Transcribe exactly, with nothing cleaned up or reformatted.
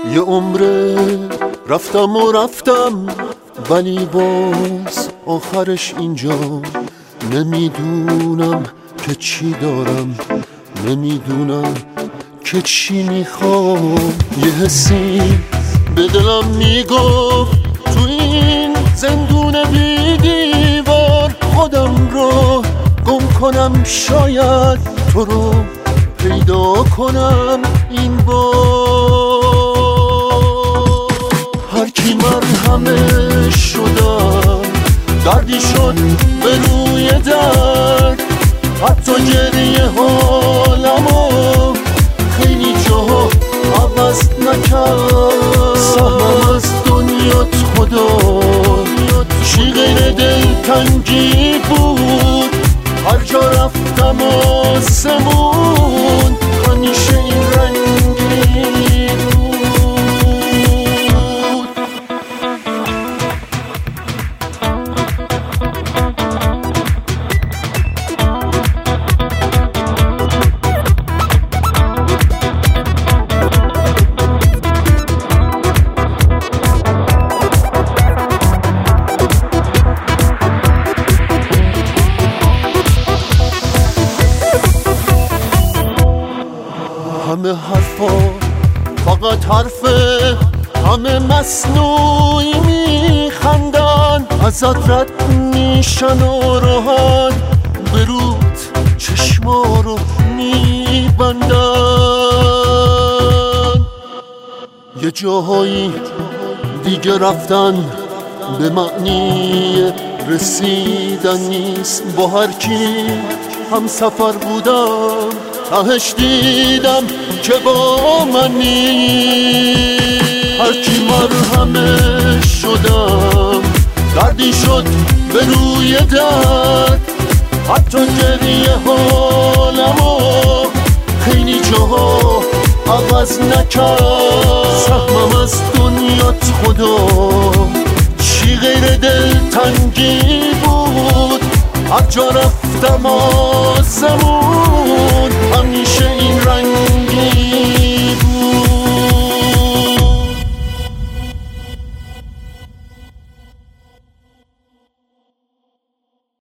یه عمره رفتم و رفتم ولی باز آخرش اینجا. نمیدونم که چی دارم، نمیدونم که چی میخوام. یه حسی به دلم میگفت تو این زندون بی دیوار خودم رو گم کنم، شاید تو رو پیدا کنم این بار. هر کی مرهمه شدم دردی شد به روی درد، حتی گریه حالمو خیلی جاها عوض نکرد. سهمم از دنیات خدا چی غیر دلتنگی بود، هر جا رفتم آسمون همیشه این رنگی بود. همه حرفا فقط حرفه، همه مصنوعی میخندن، ازت رد میشن و راحت به رود چشما رو میبندن. یه جاهایی دیگه رفتن به معنی رسیدن نیست. با هر کی هم سفر بودم تهش دیدم که با من نیست. هر کی مرهمه شدم دردی شد به روی درد، حتی گریه حالمو خیلی جاها عوض نکرد. سهمم از دنیات خدا چی غیر دلتنگی بود، هر جا رفتم آسمون همیشه این رنگی